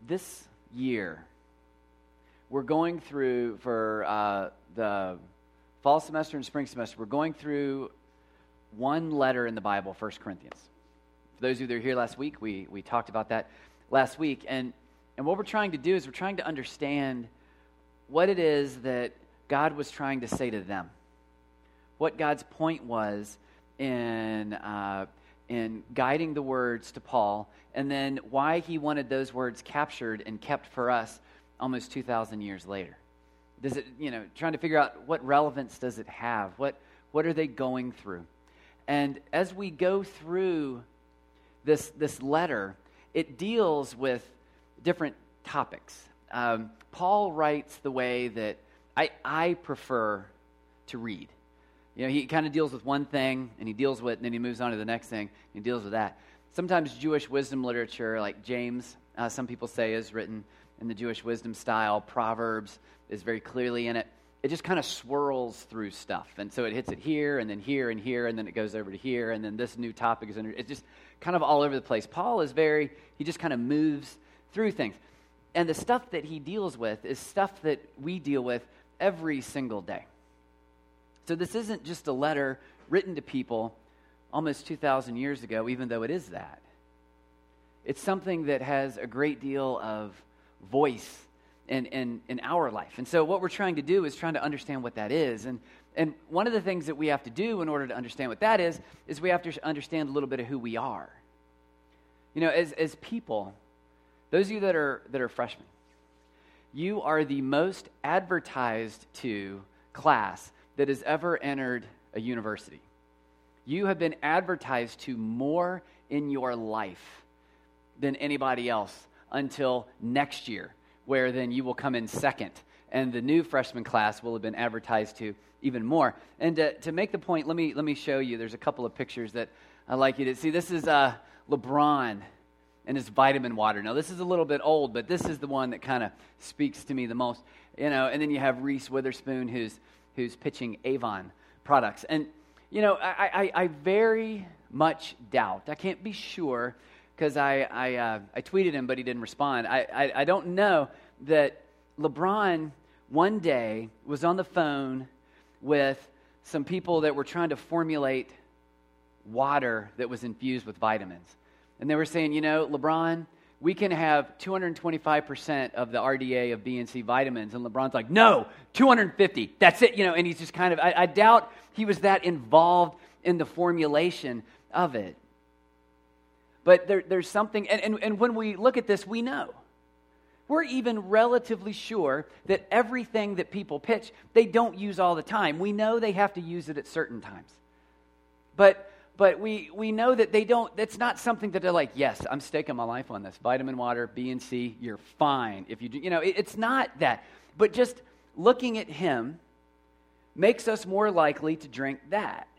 this year, we're going through, for the fall semester and spring semester, we're going through one letter in the Bible, 1 Corinthians. For those of you that were here last week, we talked about that last week. And what we're trying to do is we're trying to understand what it is that God was trying to say to them. What God's point was in guiding the words to Paul, and then why he wanted those words captured and kept for us almost 2,000 years later. Does it, trying to figure out what relevance does it have? What are they going through? And as we go through this letter, it deals with different topics. Paul writes the way that I prefer to read. He kind of deals with one thing, and he deals with, and then he moves on to the next thing, and he deals with that. Sometimes Jewish wisdom literature, like James, some people say is written in the Jewish wisdom style. Proverbs is very clearly in it. It just kind of swirls through stuff. And so it hits it here, and then here, and here, and then it goes over to here, and then this new topic is under. It's just kind of all over the place. Paul is he just kind of moves through things. And the stuff that he deals with is stuff that we deal with every single day. So this isn't just a letter written to people almost 2,000 years ago, even though it is that. It's something that has a great deal of voice in our life. And so what we're trying to do is trying to understand what that is. And one of the things that we have to do in order to understand what that is we have to understand a little bit of who we are. As people, those of you that are freshmen, you are the most advertised to class that has ever entered a university. You have been advertised to more in your life than anybody else until next year, where then you will come in second, and the new freshman class will have been advertised to even more. And to make the point, let me show you. There's a couple of pictures that I'd like you to see. This is LeBron and his vitamin water. Now, this is a little bit old, but this is the one that kind of speaks to me the most. And then you have Reese Witherspoon, who's pitching Avon products. And, I very much doubt, I can't be sure, because I tweeted him, but he didn't respond. I don't know that LeBron one day was on the phone with some people that were trying to formulate water that was infused with vitamins. And they were saying, LeBron, we can have 225% of the RDA of B and C vitamins. And LeBron's like, no, 250, that's it. And he's just kind of, I doubt he was that involved in the formulation of it. But there's something, and when we look at this, we know. We're even relatively sure that everything that people pitch, they don't use all the time. We know they have to use it at certain times. But we know that they don't, that's not something that they're like, yes, I'm staking my life on this. Vitamin water, B and C, you're fine. If you do, it's not that. But just looking at him makes us more likely to drink that.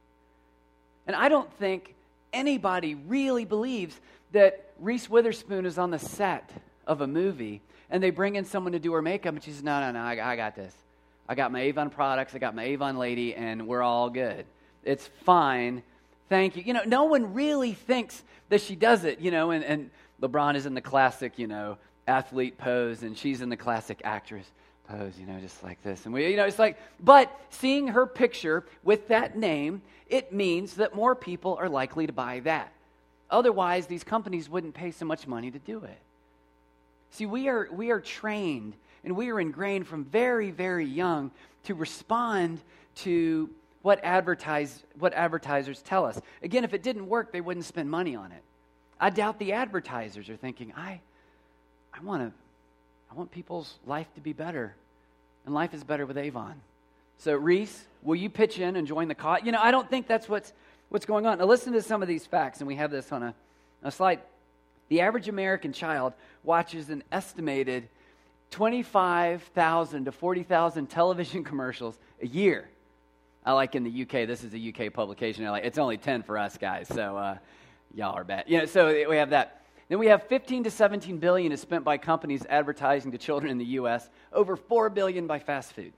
And I don't think anybody really believes that Reese Witherspoon is on the set of a movie and they bring in someone to do her makeup and she says, no, I got this. I got my Avon products, I got my Avon lady, and we're all good. It's fine. Thank you. No one really thinks that she does it, and LeBron is in the classic, athlete pose, and she's in the classic actress pose, just like this. And we, it's like, but seeing her picture with that name, it means that more people are likely to buy that. Otherwise, these companies wouldn't pay so much money to do it. See, we are trained, and we are ingrained from very, very young to respond to what advertisers tell us. Again, if it didn't work, they wouldn't spend money on it. I doubt the advertisers are thinking, I want people's life to be better, and life is better with Avon. So, Reese, will you pitch in and join the cause? I don't think that's what's going on. Now, listen to some of these facts, and we have this on a slide. The average American child watches an estimated 25,000 to 40,000 television commercials a year. I like in the UK, this is a UK publication, it's only 10 for us guys, so y'all are bad. So we have that. Then we have 15 to 17 billion is spent by companies advertising to children in the U.S., over 4 billion by fast food.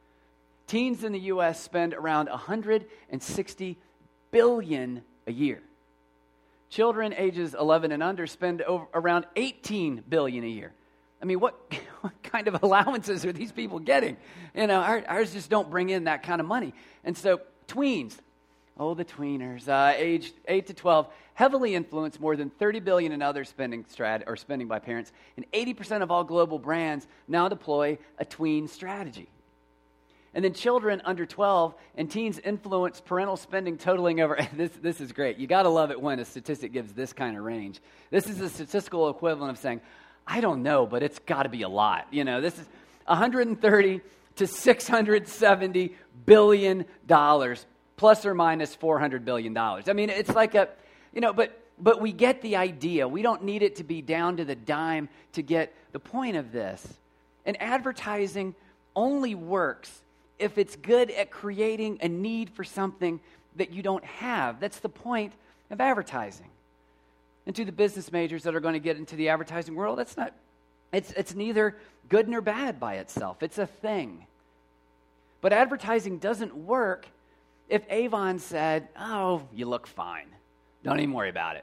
Teens in the U.S. spend around 160 billion a year. Children ages 11 and under spend around $18 billion a year. I mean, what kind of allowances are these people getting? Ours just don't bring in that kind of money. And so tweens, the tweeners, aged 8 to 12, heavily influence more than $30 billion in other spending by parents. And 80% of all global brands now deploy a tween strategy. And then children under 12 and teens influence parental spending totaling over, this is great. You got to love it when a statistic gives this kind of range. This is the statistical equivalent of saying, I don't know, but it's got to be a lot. This is 130 to $670 billion, plus or minus $400 billion. I mean, it's like but we get the idea. We don't need it to be down to the dime to get the point of this. And advertising only works if it's good at creating a need for something that you don't have. That's the point of advertising. And to the business majors that are going to get into the advertising world, it's neither good nor bad by itself. It's a thing. But advertising doesn't work if Avon said, oh, you look fine. Don't even worry about it.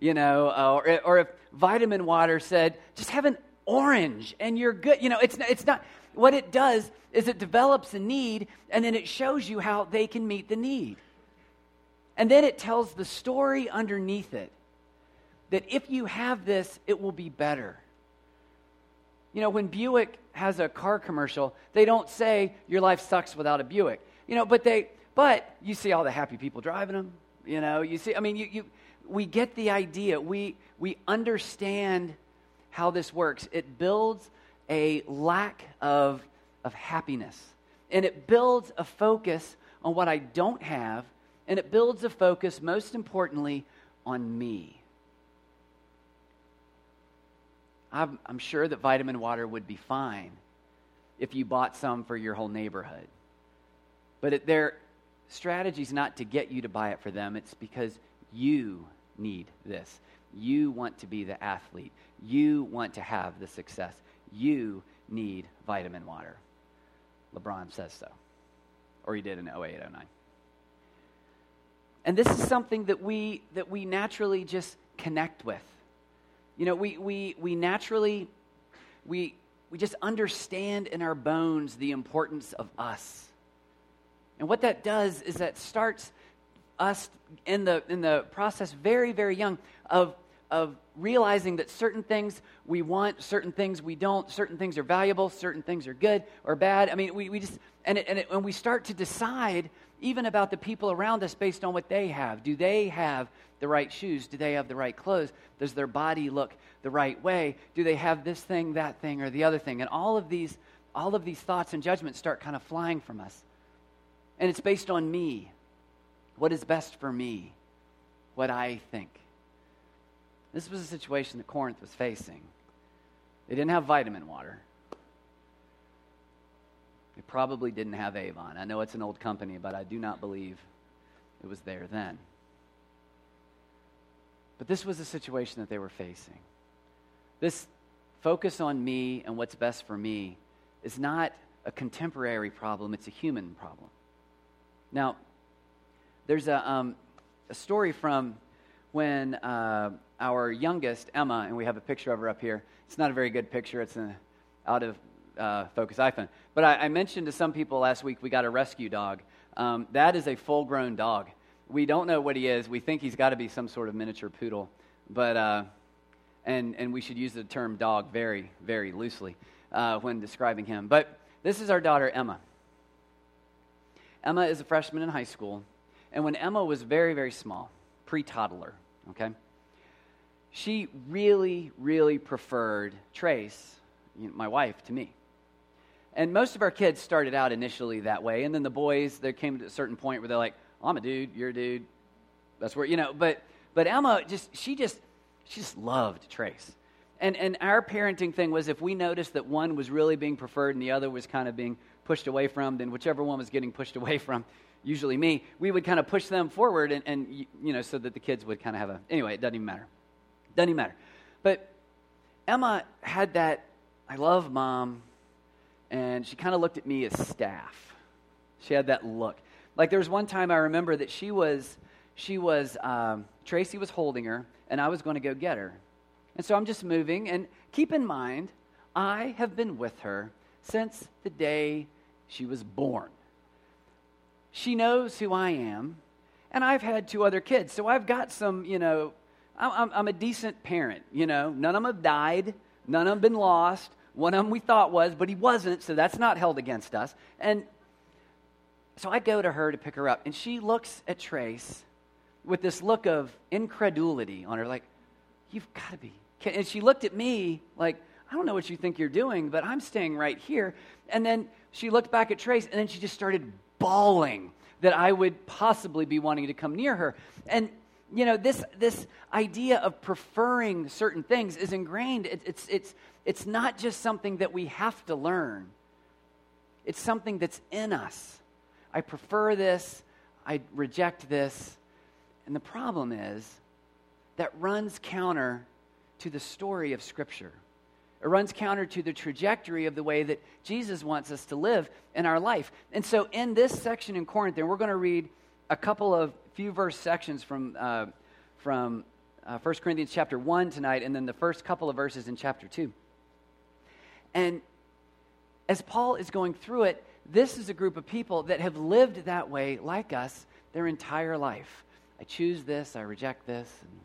Or if Vitamin Water said, just have an orange and you're good. It's not. What it does is it develops a need, and then it shows you how they can meet the need. And then it tells the story underneath it that if you have this, it will be better. When Buick has a car commercial, they don't say your life sucks without a Buick. But you see all the happy people driving them. You see. I mean, we get the idea. We understand how this works. It builds a lack of happiness. And it builds a focus on what I don't have, and it builds a focus, most importantly, on me. I'm sure that Vitamin Water would be fine if you bought some for your whole neighborhood. But their strategy is not to get you to buy it for them. It's because you need this. You want to be the athlete. You want to have the success. You need Vitamin Water. LeBron says so. Or he did in 08, 09. And this is something that we naturally just connect with. We naturally, we just understand in our bones the importance of us. And what that does is that starts us in the process very, very young of realizing that certain things we want, certain things we don't, certain things are valuable, certain things are good or bad. I mean, when we start to decide even about the people around us based on what they have. Do they have the right shoes? Do they have the right clothes? Does their body look the right way? Do they have this thing, that thing, or the other thing? And all of these thoughts and judgments start kind of flying from us. And it's based on me. What is best for me? What I think. This was a situation that Corinth was facing. They didn't have Vitamin Water. They probably didn't have Avon. I know it's an old company, but I do not believe it was there then. But this was the situation that they were facing. This focus on me and what's best for me is not a contemporary problem, it's a human problem. Now, there's a story from when our youngest, Emma, and we have a picture of her up here. It's not a very good picture. It's an out-of-focus iPhone. But I mentioned to some people last week we got a rescue dog. That is a full-grown dog. We don't know what he is. We think he's got to be some sort of miniature poodle. But and we should use the term dog very, very loosely when describing him. But this is our daughter, Emma. Emma is a freshman in high school. And when Emma was very, very small, pre-toddler, okay, she really, really preferred Trace, my wife, to me. And most of our kids started out initially that way. And then the boys, there came to a certain point where they're like, I'm a dude, you're a dude. That's where, but Emma, she just loved Trace. And our parenting thing was if we noticed that one was really being preferred and the other was kind of being pushed away from, then whichever one was getting pushed away from, usually me, we would kind of push them forward and so that the kids would kind of have anyway, it doesn't even matter. But Emma had that, I love mom, and she kind of looked at me as staff. She had that look. Like there was one time I remember that Tracy was holding her, and I was going to go get her. And so I'm just moving, and keep in mind, I have been with her since the day she was born. She knows who I am, and I've had 2 other kids, so I've got some, I'm a decent parent, None of them have died, none of them been lost. One of them we thought was, but he wasn't, so that's not held against us. And so I go to her to pick her up, and she looks at Trace with this look of incredulity on her, like, you've got to be. And she looked at me like, I don't know what you think you're doing, but I'm staying right here. And then she looked back at Trace, and then she just started bawling that I would possibly be wanting to come near her. And, this idea of preferring certain things is ingrained. It's not just something that we have to learn. It's something that's in us. I prefer this. I reject this. And the problem is that runs counter to the story of Scripture. It runs counter to the trajectory of the way that Jesus wants us to live in our life. And so in this section in Corinth, and we're going to read a couple of few verse sections from 1 Corinthians chapter 1 tonight, and then the first couple of verses in chapter 2. And as Paul is going through it, this is a group of people that have lived that way like us their entire life. I choose this, I reject this.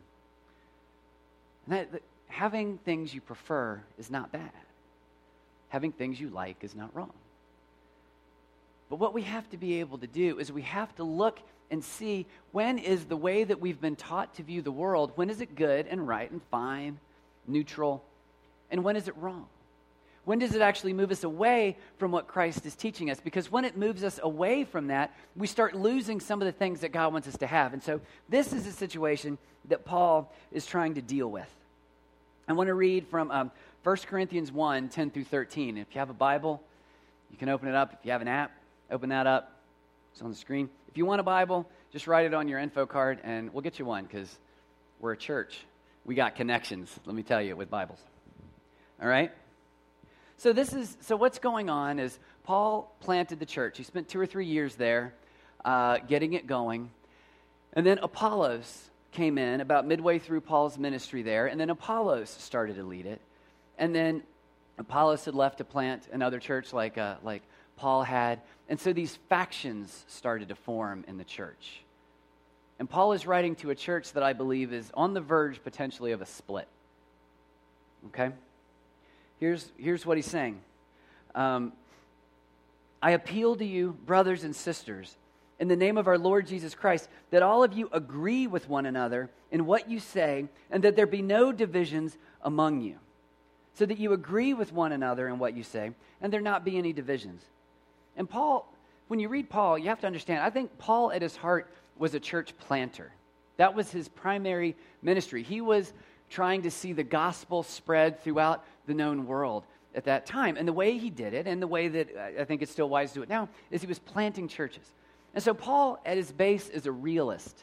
And having things you prefer is not bad. Having things you like is not wrong. But what we have to be able to do is we have to look and see, when is the way that we've been taught to view the world, when is it good and right and fine, neutral, and when is it wrong? When does it actually move us away from what Christ is teaching us? Because when it moves us away from that, we start losing some of the things that God wants us to have. And so this is a situation that Paul is trying to deal with. I want to read from 1 Corinthians 1, 10 through 13. If you have a Bible, you can open it up. If you have an app, open that up. It's on the screen. If you want a Bible, just write it on your info card, and we'll get you one, because we're a church. We got connections, let me tell you, with Bibles. All right? So what's going on is Paul planted the church. He spent 2 or 3 years there getting it going. And then Apollos came in about midway through Paul's ministry there, and then Apollos started to lead it. And then Apollos had left to plant another church like Paul had. And so these factions started to form in the church. And Paul is writing to a church that I believe is on the verge potentially of a split. Okay? Here's what he's saying. I appeal to you, brothers and sisters, in the name of our Lord Jesus Christ, that all of you agree with one another in what you say, and that there be no divisions among you. So that you agree with one another in what you say, and there not be any divisions. And Paul, when you read Paul, you have to understand, I think Paul at his heart was a church planter. That was his primary ministry. He was trying to see the gospel spread throughout the known world at that time. And the way he did it, and the way that I think it's still wise to do it now, is he was planting churches. And so Paul, at his base, is a realist.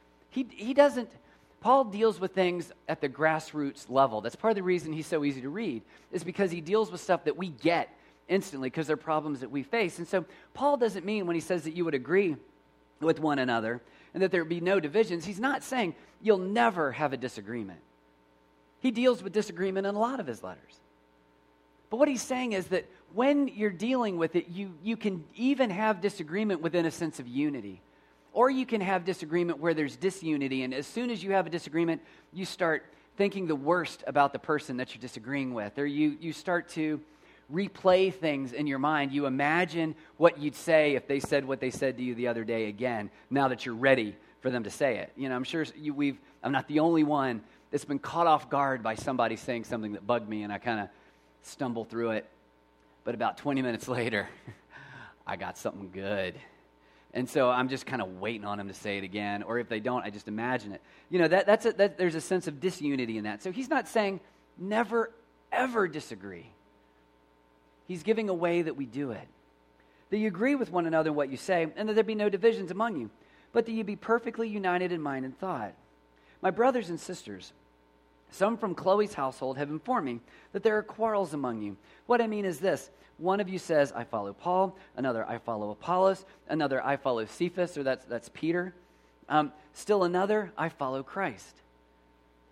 Paul deals with things at the grassroots level. That's part of the reason he's so easy to read, is because he deals with stuff that we get instantly, because they're problems that we face. And so Paul doesn't mean, when he says that you would agree with one another and that there would be no divisions, he's not saying you'll never have a disagreement. He deals with disagreement in a lot of his letters. But what he's saying is that when you're dealing with it, you can even have disagreement within a sense of unity. Or you can have disagreement where there's disunity, and as soon as you have a disagreement, you start thinking the worst about the person that you're disagreeing with. Or you start to replay things in your mind. You imagine what you'd say if they said what they said to you the other day again, now that you're ready for them to say it. I'm sure I'm not the only one that's been caught off guard by somebody saying something that bugged me, and I kind of stumble through it. But about 20 minutes later, I got something good. And so I'm just kind of waiting on them to say it again. Or if they don't, I just imagine it. There's a sense of disunity in that. So he's not saying never, ever disagree. He's giving a way that we do it. That you agree with one another in what you say, and that there be no divisions among you, but that you be perfectly united in mind and thought. My brothers and sisters, some from Chloe's household have informed me that there are quarrels among you. What I mean is this: one of you says, I follow Paul, another, I follow Apollos, another, I follow Cephas, or that's Peter. Still another, I follow Christ.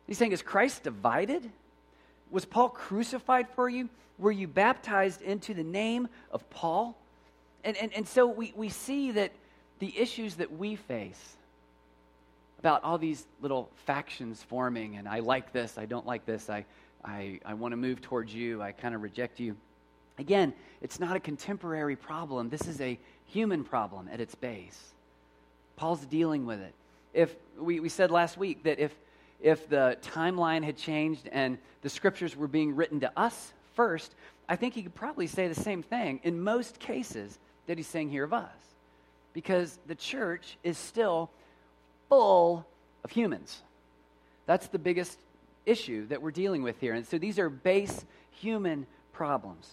He's saying, is Christ divided? Was Paul crucified for you? Were you baptized into the name of Paul? And so we see that the issues that we face about all these little factions forming, and I like this, I don't like this, I want to move towards you, I kind of reject you. Again, it's not a contemporary problem. This is a human problem at its base. Paul's dealing with it. If we said last week that if the timeline had changed and the scriptures were being written to us first, I think he could probably say the same thing in most cases that he's saying here of us. Because the church is still full of humans. That's the biggest issue that we're dealing with here. And so these are base human problems.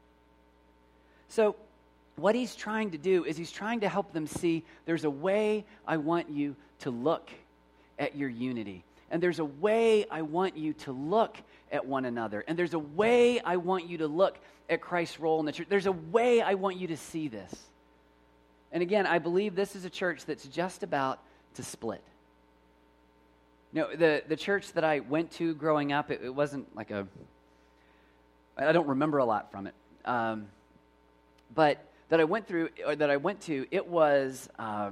So what he's trying to do is he's trying to help them see there's a way I want you to look at your unity. And there's a way I want you to look at one another. And there's a way I want you to look at Christ's role in the church. There's a way I want you to see this. And again, I believe this is a church that's just about to split. You know, the church that I went to growing up, it wasn't like I don't remember a lot from it. But that I went to, it was,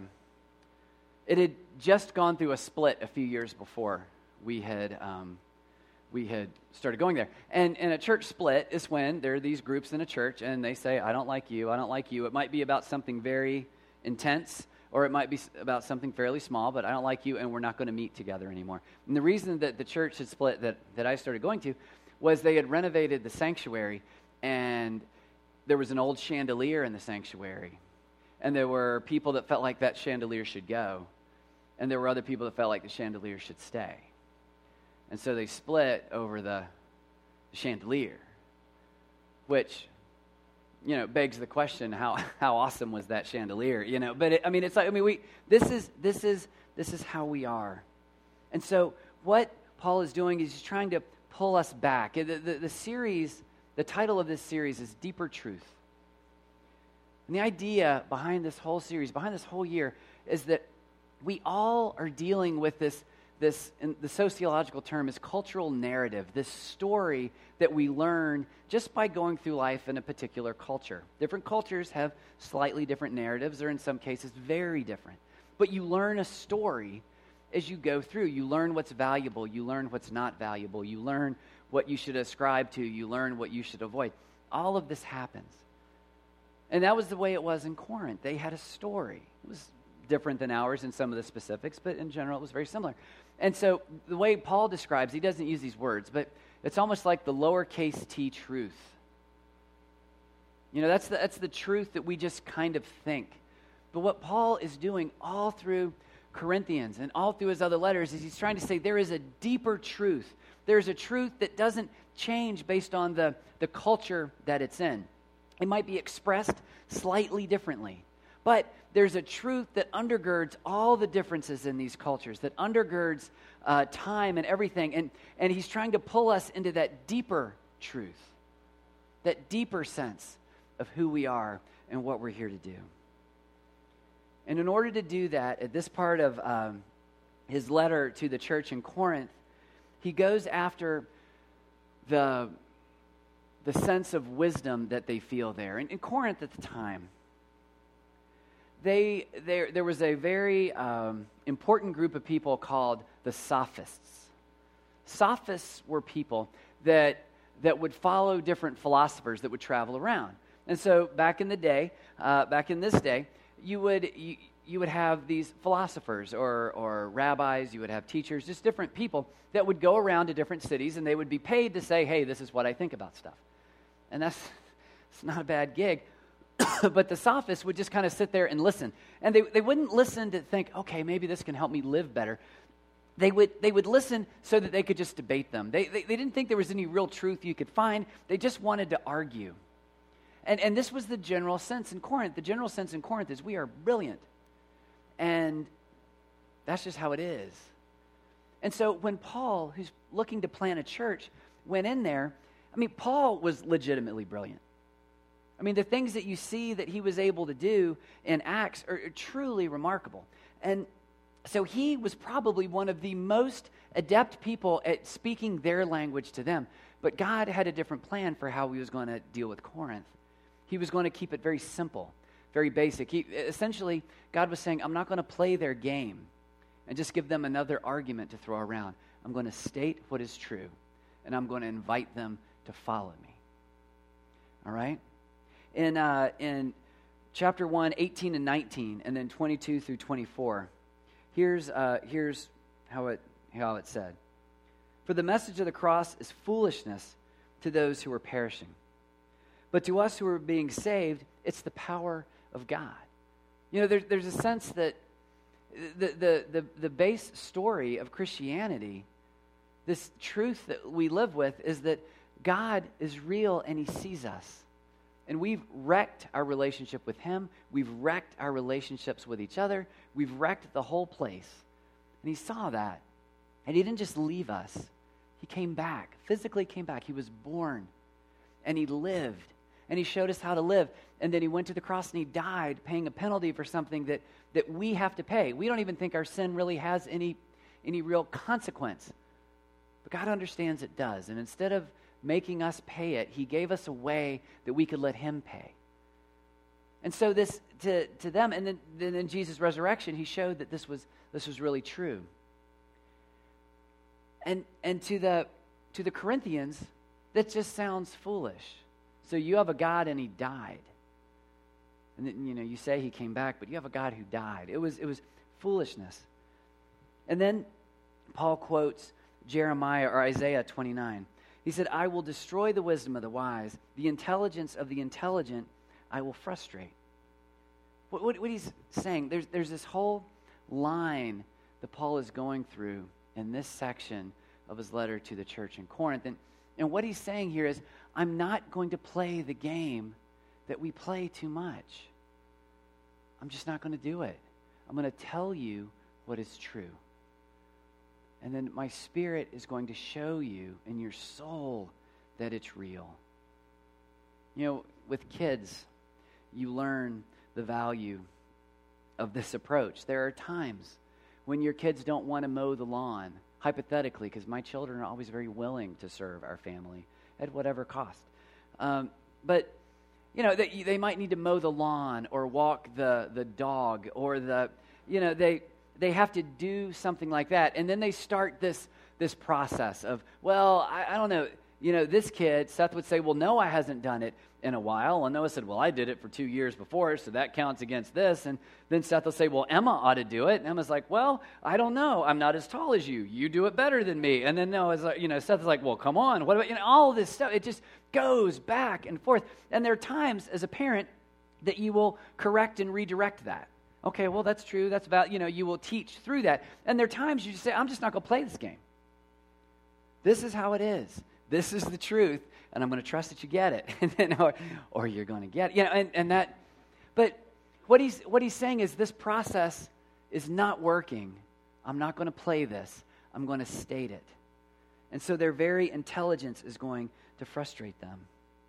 it had just gone through a split a few years before we had started going there. And a church split is when there are these groups in a church and they say, I don't like you, I don't like you. It might be about something very intense, or it might be about something fairly small, but I don't like you and we're not going to meet together anymore. And the reason that the church had split that I started going to was they had renovated the sanctuary, and there was an old chandelier in the sanctuary. And there were people that felt like that chandelier should go. And there were other people that felt like the chandelier should stay. And so they split over the chandelier, which, you know, begs the question, how awesome was that chandelier? You know, but it's like, this is how we are. And so what Paul is doing is he's trying to pull us back. The series, the title of this series is Deeper Truth. And the idea behind this whole series, behind this whole year, is that we all are dealing with this, in the sociological term is cultural narrative, this story that we learn just by going through life in a particular culture. Different cultures have slightly different narratives, or in some cases very different. But you learn a story as you go through. You learn what's valuable, you learn what's not valuable, you learn what you should ascribe to, you learn what you should avoid. All of this happens. And that was the way it was in Corinth. They had a story. It was different than ours in some of the specifics, but in general it was very similar. And so the way Paul describes, he doesn't use these words, but it's almost like the lowercase t truth. You know, that's the truth that we just kind of think. But what Paul is doing all through Corinthians and all through his other letters is he's trying to say there is a deeper truth. There's a truth that doesn't change based on the culture that it's in. It might be expressed slightly differently, but there's a truth that undergirds all the differences in these cultures, that undergirds time and everything. And he's trying to pull us into that deeper truth, that deeper sense of who we are and what we're here to do. And in order to do that, at this part of his letter to the church in Corinth, he goes after the sense of wisdom that they feel there. And in Corinth at the time, there was a very important group of people called the Sophists. Sophists were people that would follow different philosophers that would travel around. And so back in this day, you would have these philosophers or rabbis, you would have teachers, just different people that would go around to different cities, and they would be paid to say, hey, this is what I think about stuff. And it's not a bad gig. But the Sophists would just kind of sit there and listen. And they wouldn't listen to think, okay, maybe this can help me live better. They would listen so that they could just debate them. They didn't think there was any real truth you could find. They just wanted to argue. And this was the general sense in Corinth. The general sense in Corinth is we are brilliant. And that's just how it is. And so when Paul, who's looking to plant a church, went in there, Paul was legitimately brilliant. The things that you see that he was able to do in Acts are truly remarkable. And so he was probably one of the most adept people at speaking their language to them. But God had a different plan for how he was going to deal with Corinth. He was going to keep it very simple, very basic. Essentially, God was saying, I'm not going to play their game and just give them another argument to throw around. I'm going to state what is true, and I'm going to invite them to follow me. All right? In chapter 1, 18 and 19, and then 22 through 24, here's how it said. For the message of the cross is foolishness to those who are perishing. But to us who are being saved, it's the power of God. You know, there's a sense that the base story of Christianity, this truth that we live with, is that God is real and he sees us. And we've wrecked our relationship with him. We've wrecked our relationships with each other. We've wrecked the whole place. And he saw that. And he didn't just leave us. He came back, physically came back. He was born. And he lived. And he showed us how to live. And then he went to the cross and he died, paying a penalty for something that we have to pay. We don't even think our sin really has any real consequence. But God understands it does. And instead of making us pay it, he gave us a way that we could let him pay. And so this to them, and then in Jesus' resurrection, he showed that this was really true. And to the Corinthians, that just sounds foolish. So you have a God and he died. And then, you know, you say he came back, but you have a God who died. It was foolishness. And then Paul quotes Jeremiah or Isaiah 29. He said, I will destroy the wisdom of the wise. The intelligence of the intelligent I will frustrate. What he's saying, there's this whole line that Paul is going through in this section of his letter to the church in Corinth. And what he's saying here is, I'm not going to play the game that we play too much. I'm just not going to do it. I'm going to tell you what is true. And then my Spirit is going to show you in your soul that it's real. You know, with kids, you learn the value of this approach. There are times when your kids don't want to mow the lawn, hypothetically, because my children are always very willing to serve our family at whatever cost. But, you know, they might need to mow the lawn or walk the dog or they have to do something like that. And then they start this process of, well, I don't know. You know, this kid, Seth would say, well, Noah hasn't done it in a while. And Noah said, well, I did it for 2 years before, so that counts against this. And then Seth will say, well, Emma ought to do it. And Emma's like, well, I don't know. I'm not as tall as you. You do it better than me. And then Noah's like, Seth's like, well, come on. What about, all this stuff? It just goes back and forth. And there are times as a parent that you will correct and redirect that. Okay, well, that's true. That's about, you will teach through that. And there are times you just say, I'm just not going to play this game. This is how it is. This is the truth, and I'm going to trust that you get it, and then, or you're going to get it. And that. But what he's saying is this process is not working. I'm not going to play this. I'm going to state it. And so their very intelligence is going to frustrate them.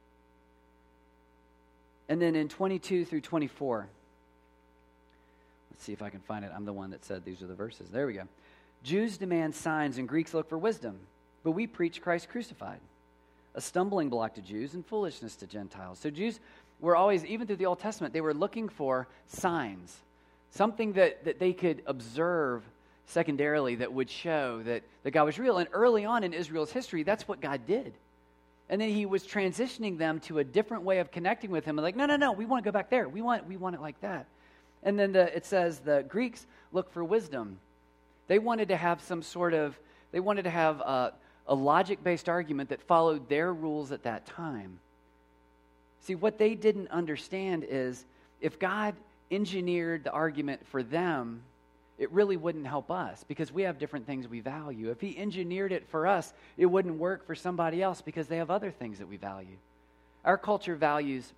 And then in 22 through 24, let's see if I can find it. I'm the one that said these are the verses. There we go. Jews demand signs and Greeks look for wisdom. But we preach Christ crucified, a stumbling block to Jews and foolishness to Gentiles. So Jews were always, even through the Old Testament, they were looking for signs, something that they could observe secondarily that would show that God was real. And early on in Israel's history, that's what God did. And then he was transitioning them to a different way of connecting with him. And like, no, we want to go back there. We want it like that. And then it says the Greeks look for wisdom. They wanted to have a logic-based argument that followed their rules at that time. See, what they didn't understand is if God engineered the argument for them, it really wouldn't help us because we have different things we value. If he engineered it for us, it wouldn't work for somebody else because they have other things that we value. Our culture values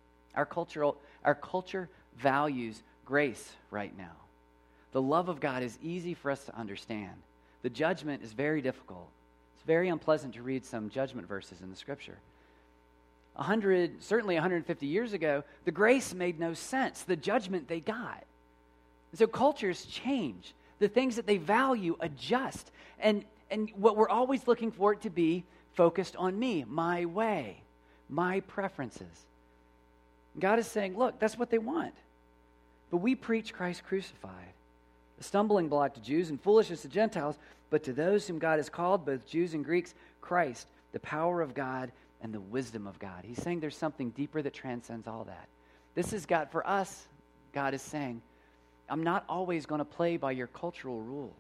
grace right now. The love of God is easy for us to understand. The judgment is very difficult. It's very unpleasant to read some judgment verses in the Scripture. 150 years ago, the grace made no sense. The judgment they got. And so cultures change. The things that they value adjust. And And what we're always looking for it to be focused on me, my way, my preferences. God is saying, look, that's what they want. But we preach Christ crucified, a stumbling block to Jews and foolishness to Gentiles, but to those whom God has called, both Jews and Greeks, Christ, the power of God and the wisdom of God. He's saying there's something deeper that transcends all that. This is God, for us, God is saying, I'm not always going to play by your cultural rules.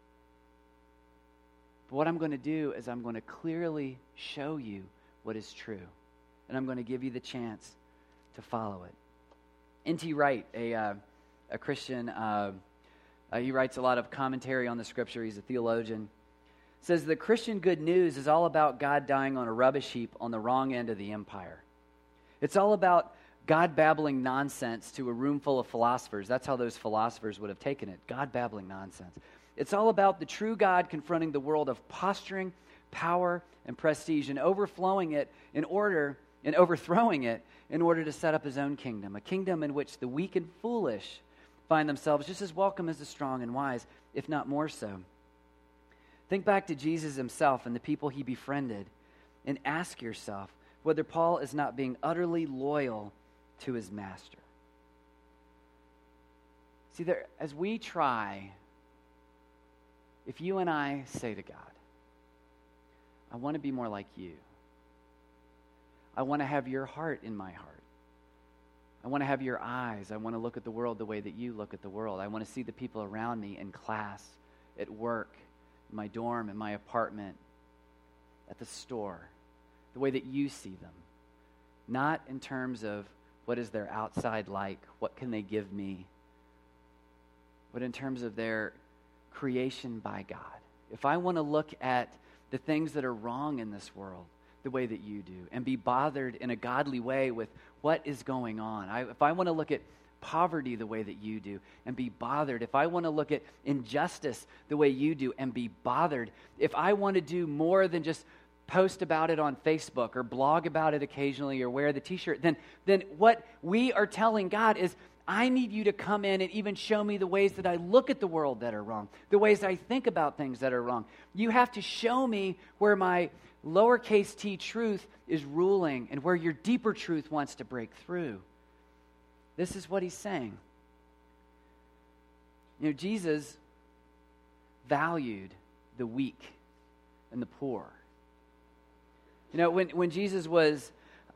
But what I'm going to do is I'm going to clearly show you what is true. And I'm going to give you the chance to follow it. N.T. Wright, a Christian, he writes a lot of commentary on the Scripture. He's a theologian. Says the Christian good news is all about God dying on a rubbish heap on the wrong end of the empire. It's all about God babbling nonsense to a room full of philosophers. That's how those philosophers would have taken it. God babbling nonsense. It's all about the true God confronting the world of posturing, power, and prestige, and overthrowing it in order to set up his own kingdom, a kingdom in which the weak and foolish find themselves just as welcome as the strong and wise, if not more so. Think back to Jesus himself and the people he befriended, and ask yourself whether Paul is not being utterly loyal to his master. See, as we try, if you and I say to God, I want to be more like you. I want to have your heart in my heart. I want to have your eyes. I want to look at the world the way that you look at the world. I want to see the people around me in class, at work, in my dorm, in my apartment, at the store, the way that you see them. Not in terms of what is their outside like, what can they give me, but in terms of their creation by God. If I want to look at the things that are wrong in this world the way that you do and be bothered in a godly way with what is going on, if I want to look at poverty the way that you do and be bothered, if I want to look at injustice the way you do and be bothered, if I want to do more than just post about it on Facebook or blog about it occasionally or wear the t-shirt, then what we are telling God is, I need you to come in and even show me the ways that I look at the world that are wrong, the ways I think about things that are wrong. You have to show me where my lowercase t truth is ruling and where your deeper truth wants to break through. This is what he's saying. You know, Jesus valued the weak and the poor. You know, when Jesus was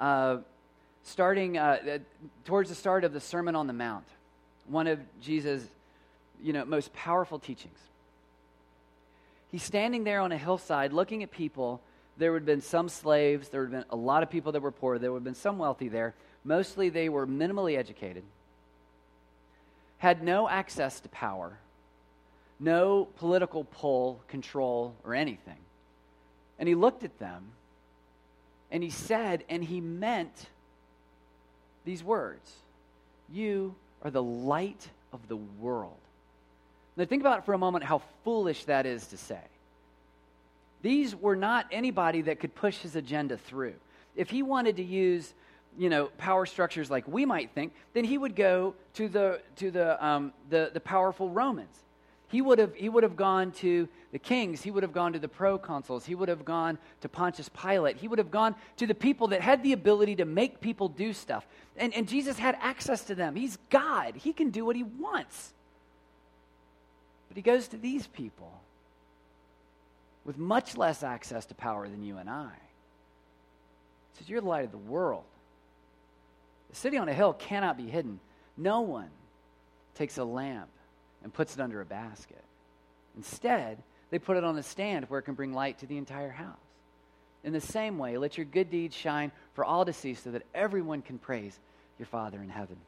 towards the start of the Sermon on the Mount, one of Jesus' most powerful teachings, he's standing there on a hillside looking at people. There would have been some slaves. There would have been a lot of people that were poor. There would have been some wealthy there. Mostly they were minimally educated, had no access to power, no political pull, control, or anything. And he looked at them, and he said, and he meant these words, "You are the light of the world." Now think about it for a moment, how foolish that is to say. These were not anybody that could push his agenda through. If he wanted to use, power structures like we might think, then he would go to the powerful Romans. He would have gone to the kings. He would have gone to the proconsuls. He would have gone to Pontius Pilate. He would have gone to the people that had the ability to make people do stuff. And Jesus had access to them. He's God. He can do what he wants. But he goes to these people with much less access to power than you and I. He says, you're the light of the world. The city on a hill cannot be hidden. No one takes a lamp and puts it under a basket. Instead, they put it on a stand where it can bring light to the entire house. In the same way, let your good deeds shine for all to see so that everyone can praise your Father in heaven.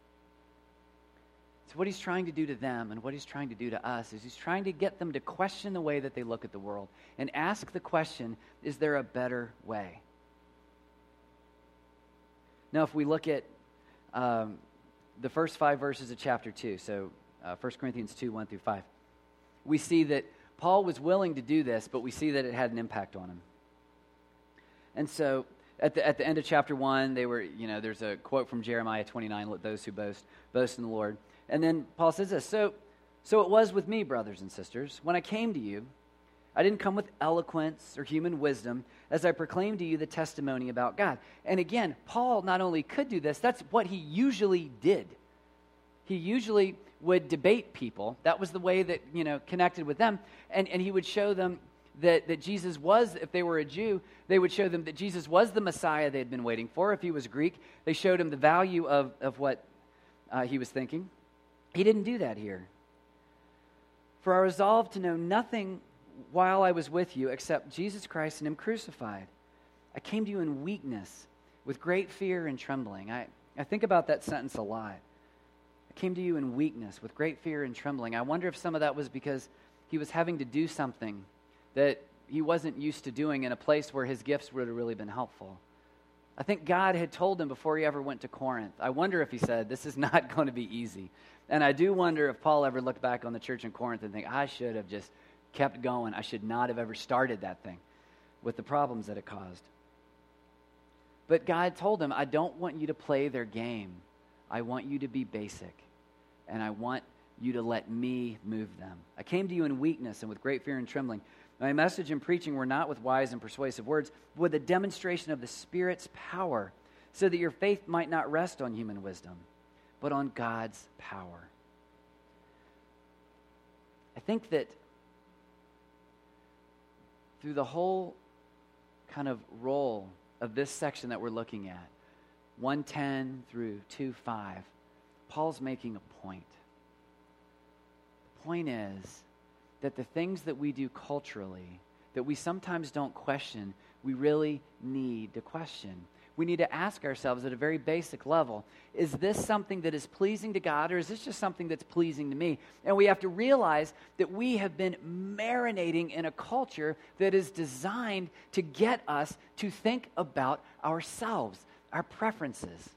So what he's trying to do to them and what he's trying to do to us is he's trying to get them to question the way that they look at the world and ask the question, is there a better way? Now, if we look at the first 5 verses of chapter 2, so 1 Corinthians 2, 1 through 5, we see that Paul was willing to do this, but we see that it had an impact on him. And so at the end of chapter 1, they were, there's a quote from Jeremiah 29, let those who boast in the Lord. And then Paul says this, so it was with me, brothers and sisters, when I came to you, I didn't come with eloquence or human wisdom as I proclaimed to you the testimony about God. And again, Paul not only could do this, that's what he usually did. He usually would debate people. That was the way that, connected with them. And he would show them that Jesus was, if they were a Jew, they would show them that Jesus was the Messiah they had been waiting for. If he was Greek, they showed him the value of what he was thinking. He didn't do that here. For I resolved to know nothing while I was with you except Jesus Christ and him crucified. I came to you in weakness, with great fear and trembling. I think about that sentence a lot. I came to you in weakness, with great fear and trembling. I wonder if some of that was because he was having to do something that he wasn't used to doing in a place where his gifts would have really been helpful. I think God had told him before he ever went to Corinth. I wonder if he said, this is not going to be easy. And I do wonder if Paul ever looked back on the church in Corinth and think, I should have just kept going. I should not have ever started that thing with the problems that it caused. But God told him, I don't want you to play their game. I want you to be basic. And I want you to let me move them. I came to you in weakness and with great fear and trembling. My message and preaching were not with wise and persuasive words, but with a demonstration of the Spirit's power, so that your faith might not rest on human wisdom, but on God's power. I think that through the whole kind of role of this section that we're looking at, 1:10 through 2:5, Paul's making a point. The point is that the things that we do culturally, that we sometimes don't question, we really need to question. We need to ask ourselves at a very basic level, is this something that is pleasing to God, or is this just something that's pleasing to me? And we have to realize that we have been marinating in a culture that is designed to get us to think about ourselves, our preferences.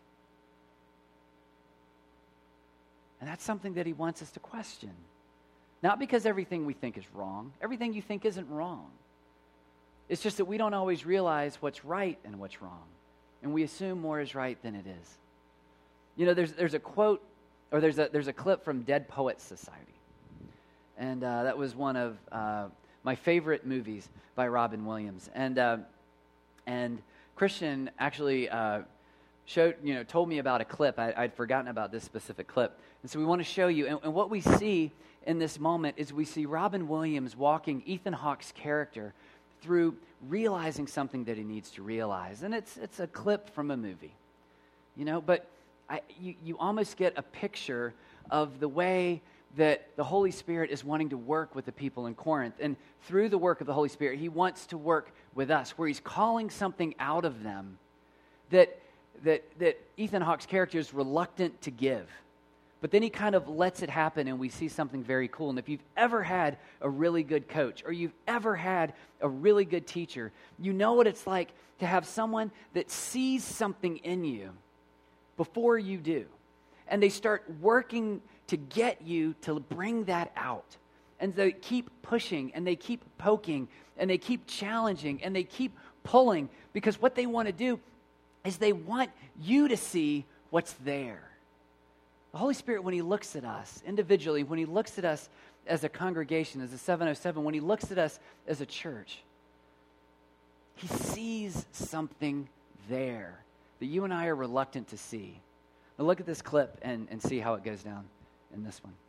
And that's something that he wants us to question. Not because everything we think is wrong. Everything you think isn't wrong. It's just that we don't always realize what's right and what's wrong. And we assume more is right than it is. There's a quote, or there's a clip from Dead Poets Society. And that was one of my favorite movies by Robin Williams. And Christian actually told me about a clip. I'd forgotten about this specific clip. And so we want to show you. And what we see in this moment is we see Robin Williams walking Ethan Hawke's character through realizing something that he needs to realize. And it's a clip from a movie, but you almost get a picture of the way that the Holy Spirit is wanting to work with the people in Corinth. And through the work of the Holy Spirit, he wants to work with us, where he's calling something out of them that Ethan Hawke's character is reluctant to give. But then he kind of lets it happen, and we see something very cool. And if you've ever had a really good coach, or you've ever had a really good teacher, you know what it's like to have someone that sees something in you before you do. And they start working to get you to bring that out. And they keep pushing, and they keep poking, and they keep challenging, and they keep pulling, because what they want to do is they want you to see what's there. The Holy Spirit, when he looks at us individually, when he looks at us as a congregation, as a 707, when he looks at us as a church, he sees something there that you and I are reluctant to see. Now look at this clip and see how it goes down in this one.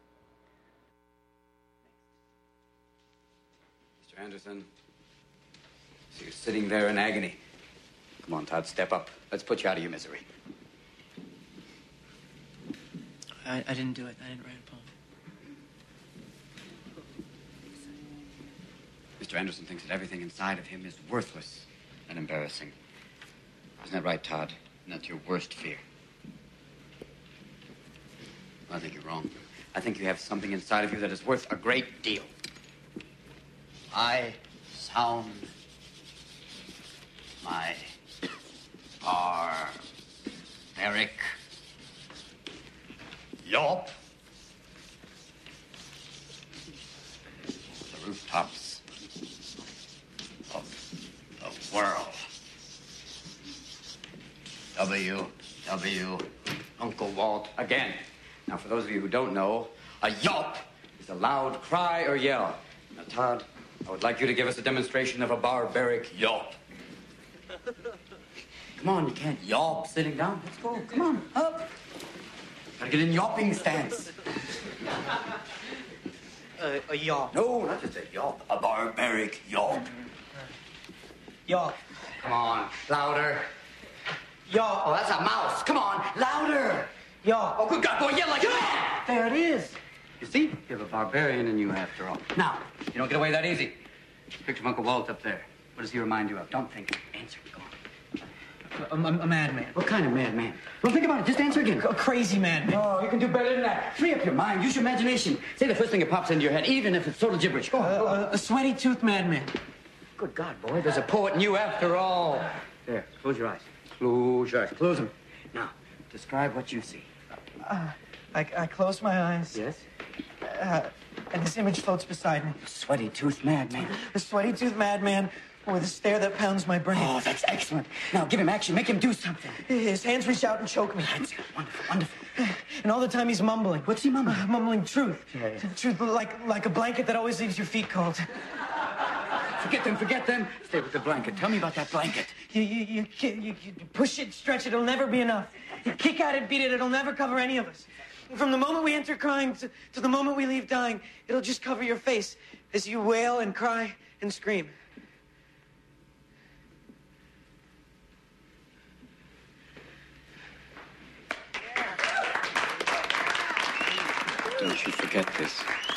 Mr. Anderson, so you're sitting there in agony. Come on, Todd, step up. Let's put you out of your misery. I didn't do it. I didn't write a poem. Mr. Anderson thinks that everything inside of him is worthless and embarrassing. Isn't that right, Todd? And that's your worst fear. I think you're wrong. I think you have something inside of you that is worth a great deal. I sound my barbaric yawp. The rooftops of the world. W. Uncle Walt again. Now, for those of you who don't know, a yawp is a loud cry or yell. Now, Todd, I would like you to give us a demonstration of a barbaric yawp. Come on, you can't yawp sitting down. Let's go. Come on, up. Gotta get in yawping stance. A yawp. No, not just a yawp. A barbaric yawp. Yawp. Come on, louder. Yawp. Oh, that's a mouse. Come on, louder. Yawp. Oh, good God, boy, yell like that. There it is. You see? You have a barbarian in you after all. Now, you don't get away that easy. Picture of Uncle Walt up there. What does he remind you of? Don't think. Answer. Go on. A madman. What kind of madman? Well, think about it. Just answer again. A crazy madman. Oh, you can do better than that. Free up your mind. Use your imagination. Say the first thing that pops into your head, even if it's total gibberish. Go on. Go on. A sweaty-toothed madman. Good God, boy. There's a poet in you after all. There. Close your eyes. Close your eyes. Close them. Now, describe what you see. I close my eyes. Yes? And this image floats beside me. Sweaty-toothed madman. A sweaty-toothed madman with a stare that pounds my brain. Oh, that's excellent. Now, give him action. Make him do something. His hands reach out and choke me. That's it. Wonderful, wonderful. And all the time he's mumbling. What's he mumbling? Mumbling truth. Yeah. Truth like a blanket that always leaves your feet cold. Forget them. Stay with the blanket. Tell me about that blanket. You push it, stretch it, it'll never be enough. You kick at it, beat it, it'll never cover any of us. From the moment we enter crying to the moment we leave dying, it'll just cover your face as you wail and cry and scream. Don't you forget this.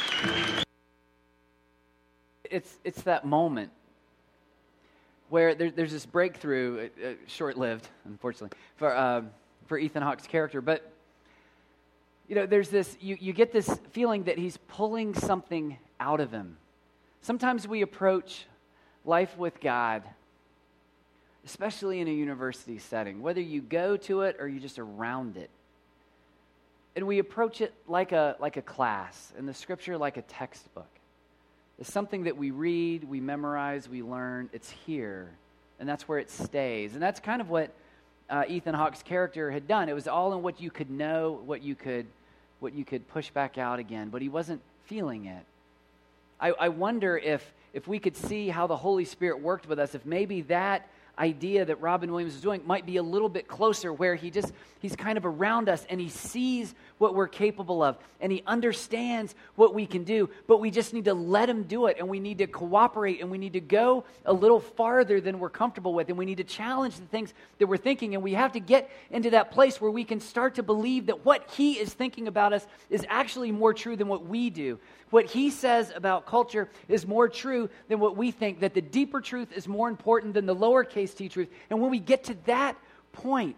It's that moment where there's this breakthrough, short-lived, unfortunately, for Ethan Hawke's character. But, you know, there's this, you get this feeling that he's pulling something out of him. Sometimes we approach life with God, especially in a university setting, whether you go to it or you're just around it. And we approach it like a class, and the Scripture like a textbook. It's something that we read, we memorize, we learn. It's here, and that's where it stays. And that's kind of what Ethan Hawke's character had done. It was all in what you could know, what you could push back out again, but he wasn't feeling it. I wonder if we could see how the Holy Spirit worked with us, if maybe that idea that Robin Williams is doing might be a little bit closer, where he's kind of around us and he sees what we're capable of and he understands what we can do, but we just need to let him do it, and we need to cooperate, and we need to go a little farther than we're comfortable with, and we need to challenge the things that we're thinking, and we have to get into that place where we can start to believe that what he is thinking about us is actually more true than what we do. What he says about culture is more true than what we think, that the deeper truth is more important than the lowercase t truth. And when we get to that point,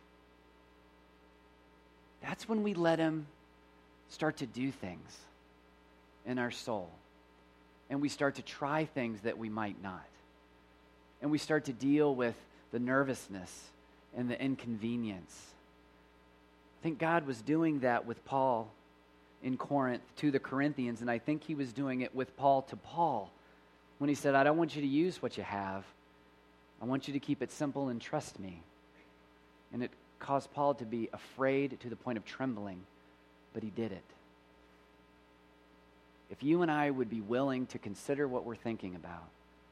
that's when we let him start to do things in our soul. And we start to try things that we might not. And we start to deal with the nervousness and the inconvenience. I think God was doing that with Paul in Corinth to the Corinthians, and I think he was doing it with Paul to Paul when he said, I don't want you to use what you have. I want you to keep it simple and trust me. And it caused Paul to be afraid to the point of trembling, but he did it. If you and I would be willing to consider what we're thinking about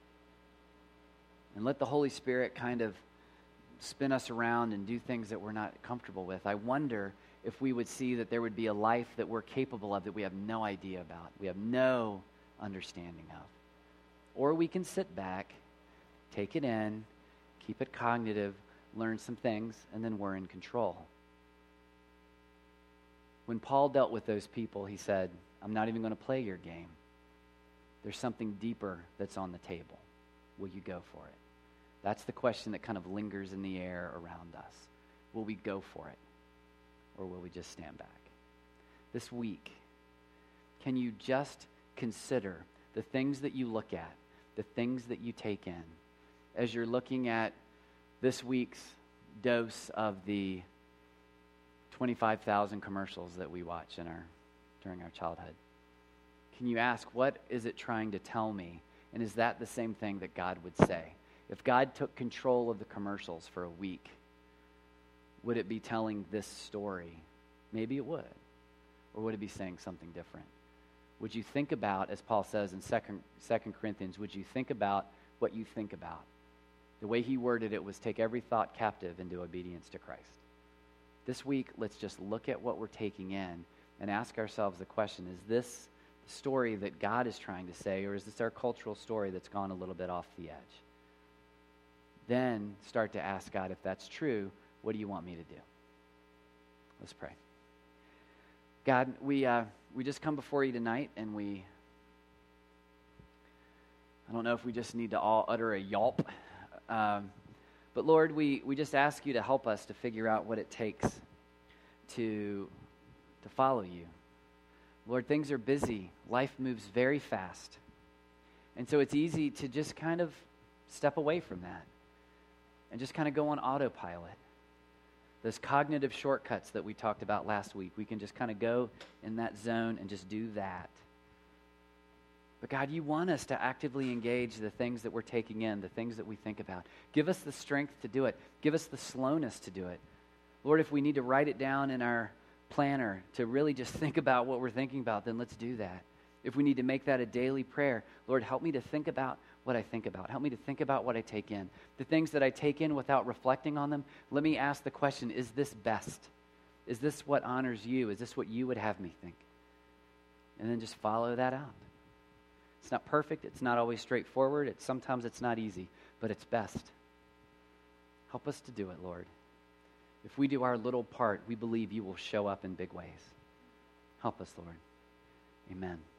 and let the Holy Spirit kind of spin us around and do things that we're not comfortable with, I wonder if we would see that there would be a life that we're capable of that we have no idea about, we have no understanding of. Or we can sit back, take it in, keep it cognitive, learn some things, and then we're in control. When Paul dealt with those people, he said, I'm not even going to play your game. There's something deeper that's on the table. Will you go for it? That's the question that kind of lingers in the air around us. Will we go for it? Or will we just stand back? This week, can you just consider the things that you look at, the things that you take in, as you're looking at this week's dose of the 25,000 commercials that we watch during our childhood? Can you ask, what is it trying to tell me? And is that the same thing that God would say? If God took control of the commercials for a week, would it be telling this story? Maybe it would. Or would it be saying something different? Would you think about, as Paul says in 2 Corinthians, would you think about what you think about? The way he worded it was take every thought captive into obedience to Christ. This week, let's just look at what we're taking in and ask ourselves the question, is this the story that God is trying to say, or is this our cultural story that's gone a little bit off the edge? Then start to ask God, if that's true, what do you want me to do? Let's pray. God, we just come before you tonight, and I don't know if we just need to all utter a yelp, but Lord, we just ask you to help us to figure out what it takes to follow you. Lord, things are busy. Life moves very fast. And so it's easy to just kind of step away from that and just kind of go on autopilot. Those cognitive shortcuts that we talked about last week, we can just kind of go in that zone and just do that. But God, you want us to actively engage the things that we're taking in, the things that we think about. Give us the strength to do it. Give us the slowness to do it. Lord, if we need to write it down in our planner to really just think about what we're thinking about, then let's do that. If we need to make that a daily prayer, Lord, help me to think about what I think about. Help me to think about what I take in. The things that I take in without reflecting on them, let me ask the question, is this best? Is this what honors you? Is this what you would have me think? And then just follow that out. It's not perfect. It's not always straightforward. Sometimes it's not easy, but it's best. Help us to do it, Lord. If we do our little part, we believe you will show up in big ways. Help us, Lord. Amen.